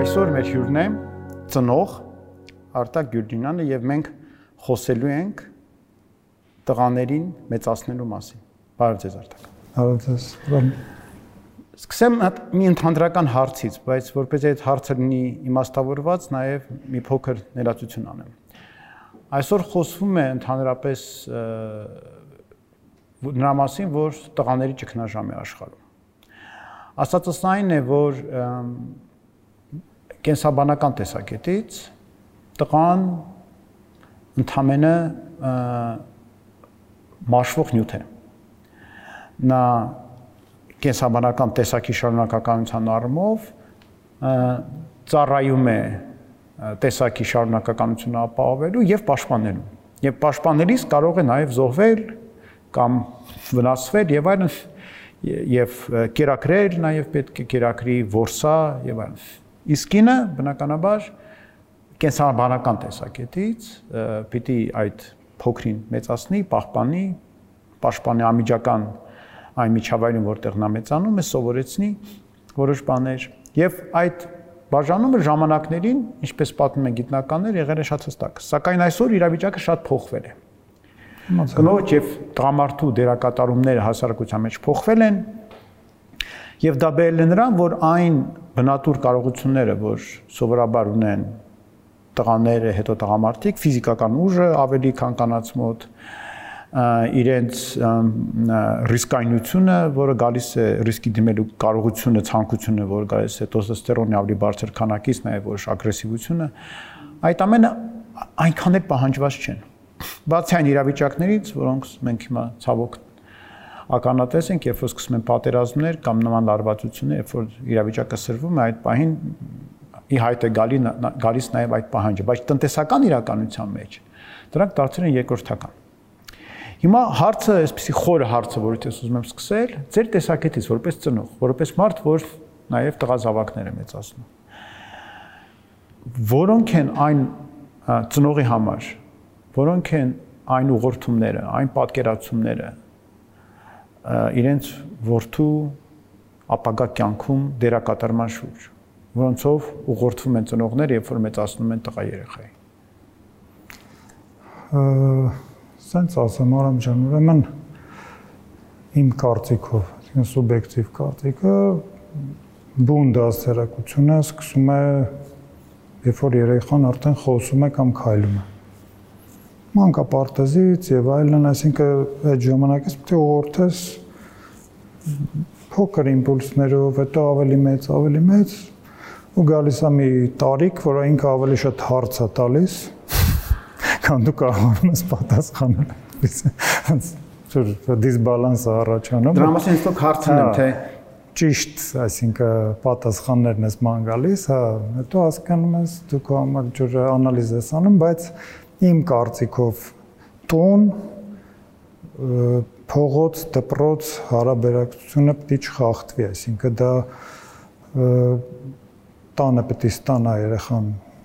Այսօր մեր հյուրն է ծնող Արտակ Գյուլդինյանը եւ մենք խոսելու ենք տղաներին մեծացնելու մասին։ Բարև ձեզ Արտակ։ Բարև ձեզ։ Սկսեմ մի ընդհանրական հարցից, բայց որպեսզի այդ հարցը լինի իմաստավորված, նաեւ մի փոքր ներածություն անեմ։ Այսօր խոսվում է ընդհանրապես նրա մասին, որ տղաների ճգնաժամ է աշխարհում։ Ասածս այն է, որ կենսաբանական տեսակետից տղան ընդամենը մաշվող նյութ է։ Նա կենսաբանական տեսակի շարունակականության առումով ծառայում է տեսակի շարունակականությունը ապահովելու եւ պաշտպանելու։ Եվ պաշտպանելիս կարող է նաեւ զոհվել կամ վնասվել եւ այլն, եւ կերակրել նաեւ պետք է կերակրի որսա եւ այլն։ Իսկ ինը բնականաբար կենսաբանական տեսակետից պիտի այդ փոքրին մեծացնի, պահպանի, պաշտպանի անմիջական այն միջավայրին, որտեղ նա մեծանում է, սովորեցնի որոշ բաներ եւ այդ բաժանումը ժամանակներին, ինչպես պատմում են գիտնականներ, եղել է շատ հստակ։ Սակայն այսօր իրավիճակը շատ փոխվել է։ Կնոջ եւ տղամարդու դերակատարումները հասարակության մեջ փոխվել են եւ դա բերել է նրան, որ այն բնատուր կարողությունները, որ սովորաբար ունեն տղաները, հետո տղամարդիկ, ֆիզիկական ուժը ավելի քան կանանց մոտ, իրենց ռիսկայնությունը, որը գալիս է ռիսկի դիմելու կարողությունը, ցանկությունը, որը գալիս է տեստոստերոնի ավելի բարձր քանակից, նաև որոշ ագրեսիվությունը, այդ ամենը այնքան էլ պահանջված չեն։ Բացի այն իրավիճակներից, որոնք մենք հիմա ցավոք ականատես ենք, երբ որ սկսում են պատերազմներ կամ նման լարվածություններ, երբ որ իրավիճակը սրվում է, այդ պահին ի հայտ է գալիս նաև այդ պահանջը, բայց տնտեսական իրականության մեջ դրանք դարձել են երկրորդական։ Հիմա հարցը, այսպեսի խորը հարցը, որից ես ուզում եմ սկսել, ձեր տեսակետից որպես ծնող, որպես մարդ, որ նաև տղազավակներ է մեծացնում։ Որոնք են այն ծնողի համար, որոնք են այն ուղղորդումները, այն պատկերացումները իրենց որդու ապագա կյանքում դերակատարման շուրջ, որոնցով ուղղորդվում են ծնողները, երբ որ մեծացնում են տղա երեխայի։ Սենց ասեմ, Արամ ջան, ուրեմն իմ կարծիքով, սուբյեկտիվ կարծիքը, բուն դաստիարակությունը սկսում է, երբ որ երեխան արդեն խոսում է կամ քայլում է։ Մանկապարտեզից եւ այլն, այսինքն այդ ժամանակից պետք է ուղղորդես փոքր իմպուլսներով, հետո ավելի մեծ ու գալիս է մի տարիք, որը ինքը ավելի շատ հարց է տալիս, քան դու կարողանում ես պատասխանել։ Դիսբալանս է առաջանում։ Դրա մասին ստոք հարցն եմ, թե ճիշտ, այսինքն պատասխաններն ես ման գալիս, հա, հետո հասկանում ես դու քո համար ջուրը անալիզ ես անում, բայց իմ կարծիքով տուն, փողոց, դպրոց հարաբերակցությունը պետք է չխախտվի, այսինքն դա տանը պետք է ստանա երեխան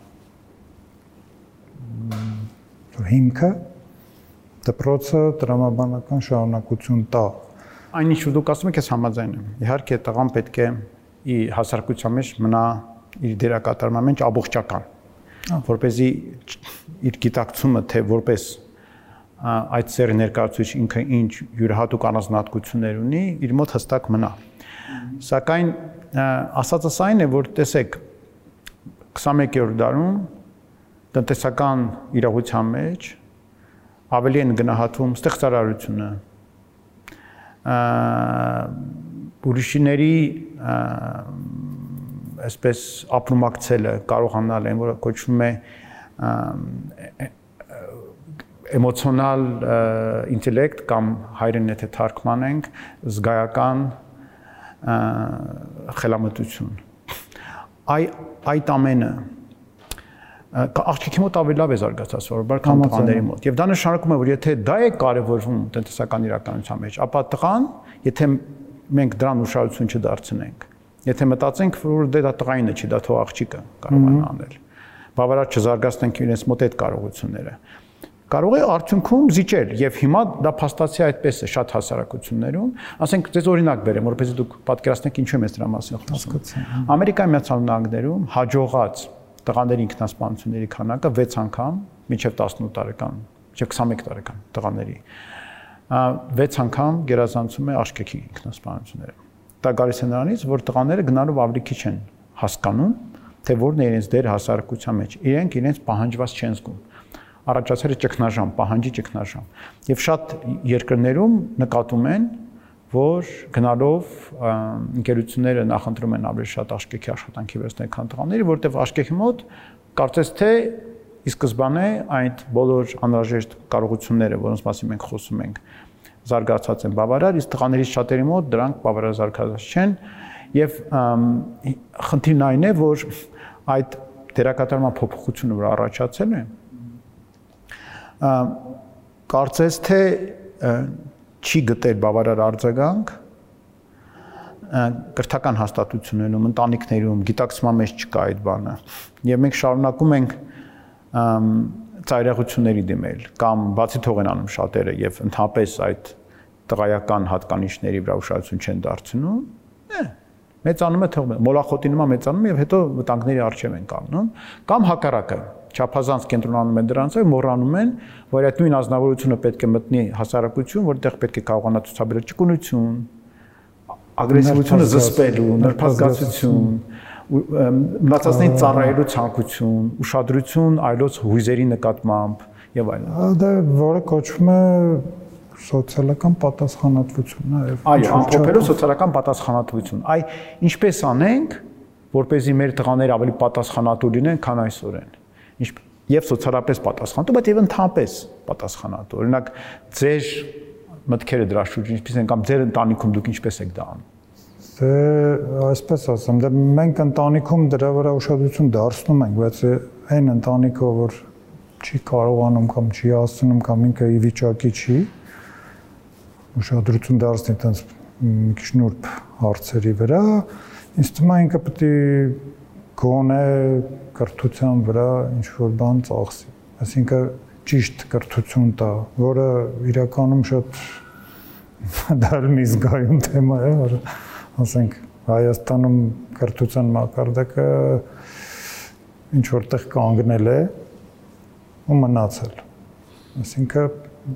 հիմքը, դպրոցը տրամաբանական շարունակություն տա։ Այն ինչ դուք ասում եք, ես համաձայն եմ։ Իհարկե տղան պետք է հասարակության մեջ մնա իր դերակատարման մեջ ամբողջական, որպեսզի իր գիտակցումը, թե որպես այդ սերի ներկայացուցիչ ինքը ինչ յուրահատուկ առանձնահատկություններ ունի, իր մոտ հստակ մնա։ Սակայն ասածս այն է, որ տեսեք 21-րդ դարում տնտեսական իրավության մեջ ավելի են գնահատվում ստեղծարարությունը, ուրիշների այսպես ապրումակցելը, կարողանալ այն, որը կոչվում է էմոցիոնալ ինտելեկտ կամ հայերեն եթե թարգմանենք զգայական խելամտություն։ Այդ ամենը աղջիկի մոտ ավելի լավ է զարգացած սովորաբար քան տղաների մոտ։ Եվ դա նշանակում է, որ եթե դա է կարևորվում տնտեսական իրականության մեջ, ապա տղան, եթե մենք դրան ուշադրություն չդարձնենք, եթե մտածենք, որ դա տղայինը չի, դա թող աղջիկը կարողանա անել, բավարար չզարգացնենք իրենց մոտ այդ կարողությունները, կարող է արդյունքում զիջել եւ հիմա դա փաստացի այդպես է շատ հասարակություններում, ասենք ձեզ օրինակ բերեմ, որովհետեւ դուք պատկերացնեք ինչու եմ ես դրա մասին խոսում։ Ամերիկայի Միացյալ Նահանգներում հաջողած տղաների ինքնասպանությունների քանակը 6 անգամ մինչև 18 տարեկան, մինչև 21 տարեկան տղաների 6 անգամ գերազանցում է աշկերտի ինքնասպանությունները։ Դա գալիս է նրանից, որ տղաները գնալով ավելի քիչ են հասկանում, թե որն է իրենց դեր հասարակության մեջ։ Իրենք իրենց պահանջված չեն զգում։ Առաջացել է ճգնաժամ, պահանջի ճգնաժամ։ Եվ շատ երկրներում նկատում են, որ գնալով ընկերությունները նախընտրում են ավելի շատ աշկերտի աշխատանքի վերցնել, քան տղաների, որտեղ աշկերտի մոտ կարծես թե ի սկզբանե այդ բոլոր անհրաժեշտ կարողությունները, որոնց մասին մենք խոսում ենք, զարգացած են բավարար, իսկ տղաներից շատերի մոտ դրանք բավարար զարգացած չեն, եւ խնդիրն այն է, որ այդ դերակատարման փոփոխությունը, որ առաջացել է, կարծես թե չի գտել բավարար արձագանք կրթական հաստատություններում, ընտանիքներում, գիտակցման մեջ չկա այդ բանը։ Եվ մենք շարունակում ենք ծայրահեղությունների դիմել, կամ բացի թող են անում շատերը եւ ընդհանրապես այդ տղայական հատկանիշների վրա ուշադրություն չեն դարձնում, մեծանում է թող մոլախոտի նման մեծանում եւ հետո վտանգների առջև են կանգնում, կամ հակառակը, չափազանց կենտրոնանում են դրանց եւ մոռանում են, որ այդ նույն ազնվորությունը պետք է մտնի հասարակություն, որտեղ պետք է կարողանա ցուցաբերել ճկունություն, ագրեսիվությունը զսպելու, նրբազգացություն, մնացածներին ծառայելու ցանկություն, ուշադրություն այլոց հույզերի նկատմամբ եւ այլն։ Դա որը կոչվում է սոցիալական պատասխանատվություն, այո, ամփոփելով սոցիալական պատասխանատվություն։ Այ ինչպես անենք, որպեսզի մեր տղաները ավելի պատասխանատու լինեն, քան այսօր են։ Եվ սոցիալապես պատասխանատու, բայց եւ ընդհանրապես պատասխանատու։ Օրինակ, ձեր մտքերը դրա շուրջ ինչպես են կամ ձեր ընտանիքում դուք ինչպես եք դա անում։ Դե այսպես ասեմ, դե մենք ընտանիքում դրա վրա ուշադրություն դարձնում ենք, բայց այն ընտանիքը, որ չի կարողանում կամ չի հասցնում կամ ինքը ի վիճակի չի ուշադրություն դարձնի այդպես մի քիչ նուրբ հարցերի վրա, ինձ թվում է ինքը պետք է գոնե կրթության վրա ինչ-որ բան ծախսի, այսինքն ճիշտ կրթություն տա, որը իրականում շատ դարմի զգայուն թեմա է, որ ասենք Հայաստանում կրթության մակարդակը ինչ որտեղ կանգնել է ու մնացել։ Այսինքն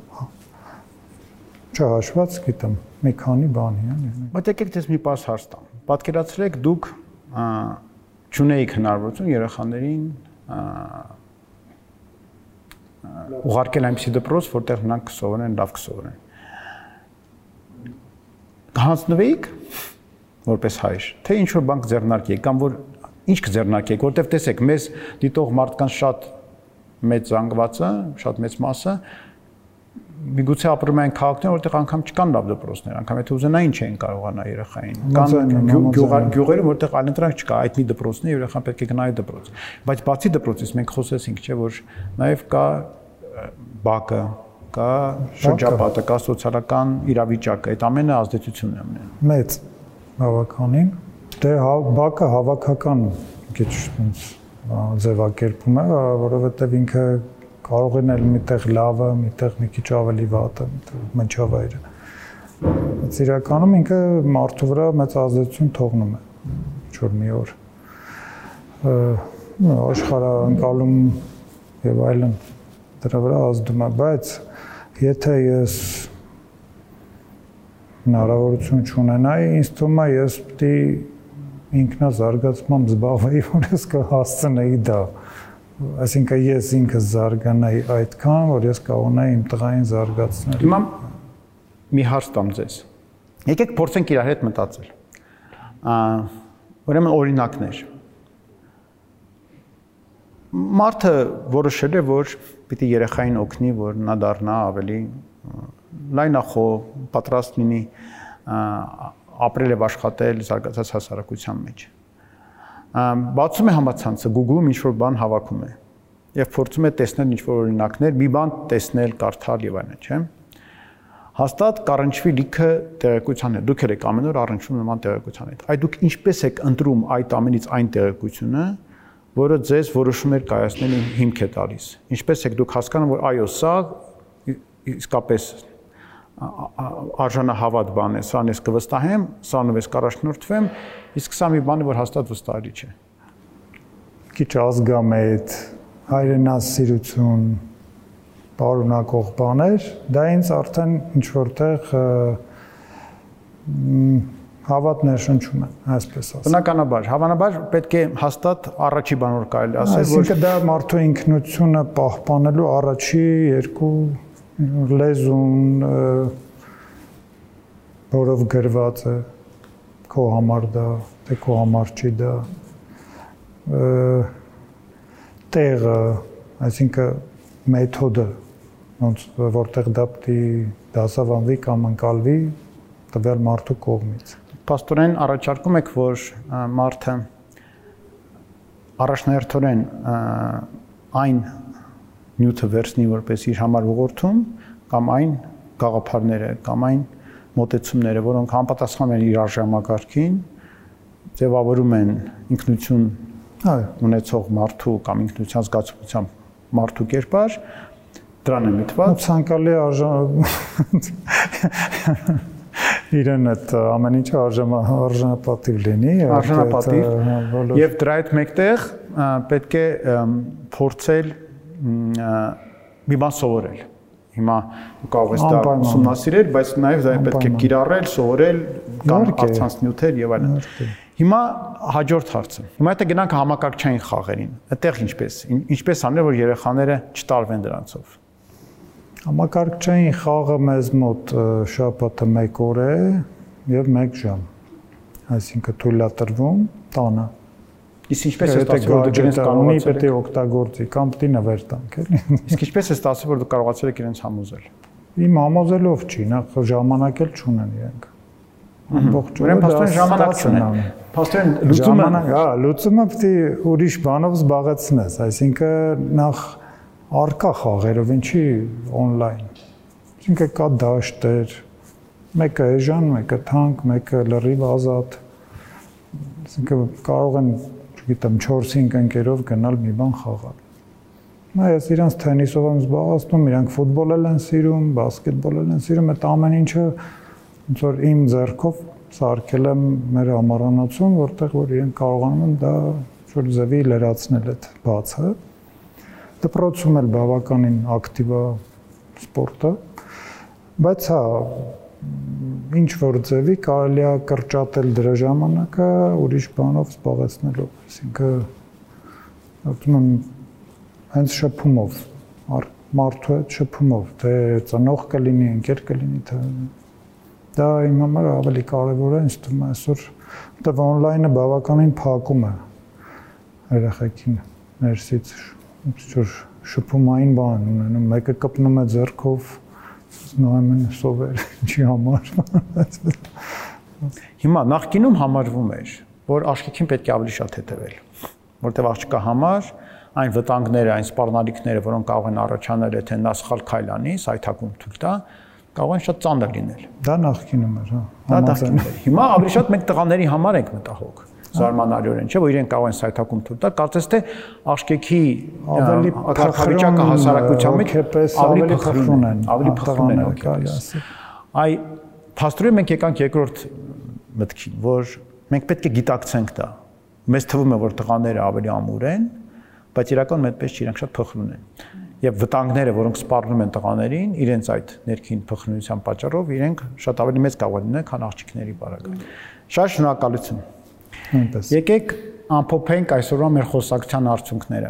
չհաշված, գիտեմ, մի քանի բանի, բայց եկեք դες մի պարզ հարց տամ։ Պատկերացրեք դուք չունեիք հնարավորություն երեխաներին ուղարկել այնպիսի դպրոց, որտեղ նրանք կսովորեն, լավ կսովորեն։ Կհանձնվեիք որպես հայր, թե ինչ որ բան կձեռնարկեիք, կամ որ ինչ կձեռնարկեիք, որտեղ տեսեք, մեզ դիտող մարդկանց շատ մեծ զանգվածը, շատ մեծ մասը միգուցե ապրում են քաղաքներում, որտեղ անգամ չկան լավ դպրոցներ, անգամ եթե ուզենային չեն կարողանա երեխային։ Կան գյուղերում, որտեղ այլընտրանք չկա, այդ մի դպրոցն է, երեխան պետք է գնա այդ դպրոց։ Բայց բացի դպրոցից մենք խոսեցինք, չէ, որ նաև կա բակը, կա շրջապատը, կա սոցիալական իրավիճակը, այդ ամենը ազդեցություն է ունենում։ Մեծ բավականին, դե բակը հավաքական քիչ ձևակերպում է, որովհետև ինքը կարող են միտեղ լավը, միտեղ մի քիչ ավելի վատը, մնչավայրը։ Բայց իրականում ինքը մարդու վրա մեծ ազդեցություն թողնում է ինչ-որ մի օր։ Աշխարհընկալում եւ այլն դրա վրա ազդում է, բայց եթե ես հնարավորություն չունենայի, ինձ թվում է ես պետք է ինքնազարգացմամբ զբաղվեի, որ ես կհասցնեի դա։ Այսինքն ես ինքս զարգանայի այդքան, որ ես կարողանայի իմ տղային զարգացնել։ Հիմա մի հարց տամ ձեզ։ Եկեք փորձենք իրար հետ մտածել։ Ուրեմն օրինակներ։ Մարդը որոշել է, որ պիտի երեխային օգնի, որ նա դառնա ավելի լայնախոհ, պատրաստ լինի ապրել եւ աշխատել զարգացած հասարակության մեջ։ Բացում է համացանցը, Google-ում ինչ-որ բան հավաքում է եւ փորձում է տեսնել ինչ-որ օրինակներ, մի բան տեսնել, կարդալ եւ այլն, չէ՞։ Հաստատ կառնչվի լիքը տեղեկության հետ։ Դուք եք ամեն օր առնչվում նման տեղեկության հետ։ Այդ դուք ինչպես եք ընտրում այդ ամենից այն տեղեկությունը, որը ձեզ որոշումներ կայացնելու հիմք է տալիս։ Ինչպես եք դուք հասկանում, որ այո, սա իսկապես արժանահավատ բան է, սրան ես կվստահեմ, սրանով ես կառաջնորդվեմ, իսկ սա մի բան է, որ հաստատ վստահելի չէ։ Քիչ ազգամետ, հայրենասիրություն, պարունակող բաներ, դա ինձ արդեն ինչ որտեղ հավատ ներշնչում է, այսպես ասեմ։ Բնականաբար, հավանաբար պետք է հաստատ առաջի բան որ կարելի ասել, որ այսինքն դա մարդու ինքնությունը պահպանելու առաջի երկու լեզուն, որով գրված է քո համար դա, թե քո համար չի դա, տեղը, այսինքն մեթոդը, ոնց որտեղ դա պետք է դասավանդվի կամ ընկալվի տվյալ մարդու կողմից։ Պաստորեն առաջարկում եք, որ մարդը առաջնահերթորեն այն նյութը վերցնի որպես իր համար ուղղորդում, կամ այն գաղափարները, կամ այն մոտեցումները, որոնք համապատասխանում են իր արժանապատվին, ձևավորում են ինքնություն ունեցող մարդու կամ ինքնության զգացողությամբ մարդու կերպար, դրան է միտված։ Ցանկալի իրեն այդ ամեն ինչը արժանապատիվ լինի, արժանապատիվ, եւ դրա հետ մեկտեղ պետք է փորձել մի բան սովորել։ Հիմա կարող ես դա ուսումնասիրել, բայց նաեւ դա պետք է կիրառել, սովորել, կամ առցանց-նյութեր եւ այլն։ Հիմա հաջորդ հարցը։ Հիմա եթե գնանք համակարգչային խաղերին, այդտեղ ինչպես անել, որ երեխաները չտարվեն դրանցով։ Համակարգչային խաղը մեզ մոտ շաբաթը 1 օր է եւ 1 ժամ։ Այսինքն թույլատրվում տանը։ Իսկ ինչպես է ստացվում, որ դուք իրենց կարողացել եք պետք է օգտագործի կամ պետք է նվեր տանք, էլի։ Իսկ ինչպես է ստացվում, որ դուք կարողացել եք իրենց համոզել։ Իմ համոզելով չի, նախ ժամանակ էլ չունեն իրենք։ Ամբողջ օրը փաստորեն ժամանակ չունեն։ Փաստորեն լուծումը, լուծումը պետք է ուրիշ բանով զբաղեցնես, այսինքն նախ արկա խաղերով, ինչի on-line։ Այսինքն կա դաշտեր, մեկը էժան, մեկը թանկ, մեկը լրիվ ազատ։ Այսինքն կարող են, չգիտեմ, 4-5 ընկերով գնալ մի բան խաղալ։ Ես իրանց թենիսով եմ զբաղացնում, իրանք ֆուտբոլ են սիրում, բասկետբոլ են սիրում, այդ ամեն ինչը ոնց որ իմ ձեռքով սարքել եմ մեր համառանոցում, որտեղ որ իրենք կարողանում են դա ինչ-որ ձևի լրացնել այդ բացը։ Դպրոցում էլ բավականին ակտիվ է սպորտը, բայց հա ինչ որ ձևի կարելի է կրճատել դրա ժամանակը ուրիշ բանով զբաղեցնելով, այսինքն ասում եմ հենց շփումով, մարդու հետ շփումով, թե ծնող կլինի, ընկեր կլինի, թե դա իմ համար ավելի կարևոր է, ինձ թվում է այսօր, որտեղ on-line-ը բավականին փակում է երեխեքին ներսից շփումային բան ունենում, մեկը կպնում է ձեռքով, նայում են սովեր, ինչի համար։ Հիմա նախկինում համարվում էր, որ աշկերտին պետք է ավելի շատ հետևել, որտեղ աղջկա համար այն վտանգները, այն սպառնալիքները, որոնք կարող են առաջանալ, եթե նա սխալ քայլ անի, սայթակում թույլ տա, կարող են շատ ծանր լինել։ Դա նախկինում էր, հա։ Դա նախկինում էր։ Հիմա ավելի շատ մենք տղաների համար ենք մտահոգ, զարմանալիորեն, չէ՞, որ իրենք կարող են սայթակում թույլ տալ, կարծես թե աղջկեքի ավելի կարգավիճակը հասարակության մեջ ավելի փխրուն են, ավելի փխրուն են։ Այ փաստորեն մենք եկանք երկրորդ մտքին, որ մենք պետք է գիտակցենք դա։ Մեզ թվում է, որ տղաները ավելի ամուր են, բայց իրականում այդպես չի, իրանք շատ փխրուն են։ Եվ վտանգները, որոնք սպառնում են տղաներին, իրենց այդ ներքին փխրունության պատճառով իրենք շատ ավելի մեծ կարող են լինել, քան աղջիկների բառակալ։ Շատ շնորհակալություն։ Նույնպես։ Եկեք ամփոփենք այսօրվա մեր խոսակցության արդյունքները։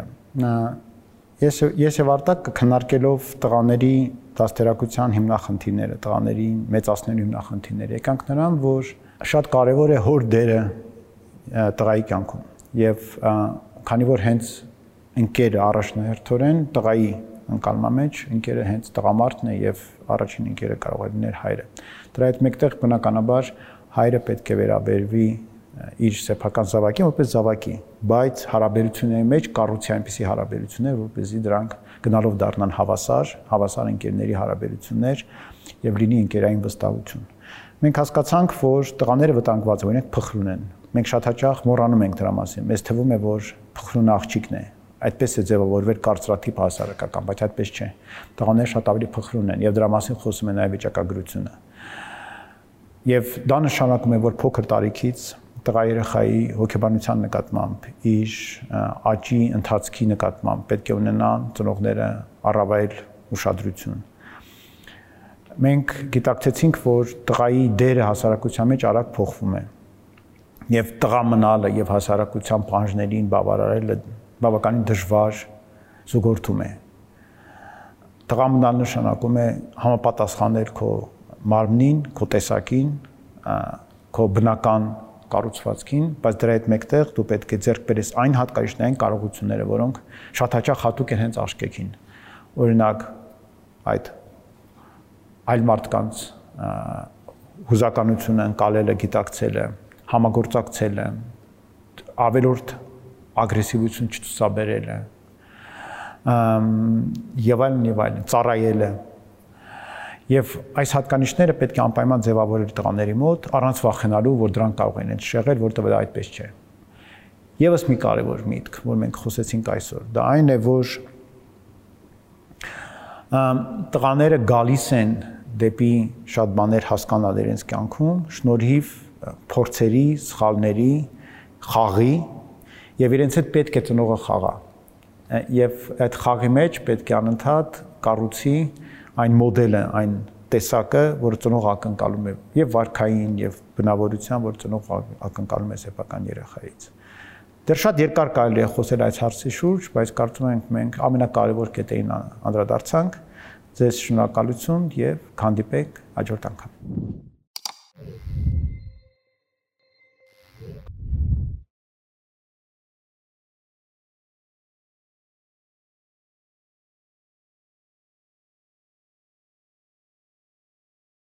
Ես եւ Արտակ քննարկելով տղաների դաստիարակության հիմնախնդիրները, տղաներին մեծացնելու հիմնախնդիրները, եկանք նրան, որ շատ կարևոր է հոր դերը տղայի կյանքում եւ քանի որ հենց ընկերը առաջնահերթորեն տղայի ընկալման մեջ ընկերը հենց տղամարդն է եւ առաջին ընկերը կարող է լինել հայրը։ Դրա հետ մեկտեղ բնականաբար հայրը պետք է վերաբերվի իր սեփական զավակին որպես զավակի, բայց հարաբերությունների մեջ կառուցի այնպիսի հարաբերություններ, որպեսզի դրանք գնալով դառնան հավասար ընկերների հարաբերություններ եւ լինի ընկերային վստահություն։ Մենք հասկացանք, որ տղաները վտանգված են, իրենք փխրուն են։ մենք շատ հաճախ մոռանում ենք դրա մասին։ Մեզ թվում է, որ փխրուն աղջիկն է։ Այդպես է ձևավորվել կարծրատիպ հասարակական, բայց այդպես չէ։ Տղաները շատ ավելի փխրուն են եւ դրա մասին խոսում է նաեւ վիճակագրությունը։ Եվ դա նշանակում է, որ փոքր տարիքից տղա երեխայի հոգեբանության նկատմամբ, իր աճի ընթացքի նկատմամբ պետք է ունենան ծնողները առավել ուշադրություն։ Մենք գիտակցեցինք, որ տղայի դերը հասարակության մեջ արագ փոխվում է եւ տղա մնալը եւ հասարակության պահանջներին բավարարելը բավականին դժվար զուգորդում է։ Տղա մնալ նշանակում է համապատասխանել քո մարմնին, քո տեսակին, քո բնական կառուցվածքին, բայց դրա հետ մեկտեղ դու պետք է ձեռք բերես այն հատկայիչներն կարողությունները, որոնք շատ հաճախ հատուկ են հենց աղջկեքին։ Օրինակ, այդ այլ մարդկանց հուզականությունը ընկալելը, գիտակցելը, համագործակցելը, ավելորդ ագրեսիվություն չցուցաբերելը, եւ այլն, ծառայելը։ Եվ այս հատկանիշները պետք է անպայման ձևավորել տղաների մոտ, առանց վախենալու, որ դրանք կարող են շեղել, որտեղ դա այդպես չէ։ Եվս մի կարևոր միտք, որ մենք խոսեցինք այսօր, դա այն է, որ տղաները գալիս են դեպի շատ բաներ հասկանալ իրենց կյանքում, շնորհիվ փորձերի, սխալների, խաղի, եւ իրենց հետ պետք է ծնողը խաղա։ Եվ այդ խաղի մեջ պետք է անընդհատ կառուցի այն մոդելը, այն տեսակը, որ ծնողը ակնկալում է, եւ վարքային, եւ բնավորության, որ ծնողը ակնկալում է սեփական երեխայից։ Դեռ շատ երկար կարելի է խոսել այս հարցի շուրջ, բայց կարծում ենք մենք ամենակարևոր կետերին անդրադարձանք։ Ձեզ շնորհակալություն եւ հանդիպենք հաջորդ անգամ։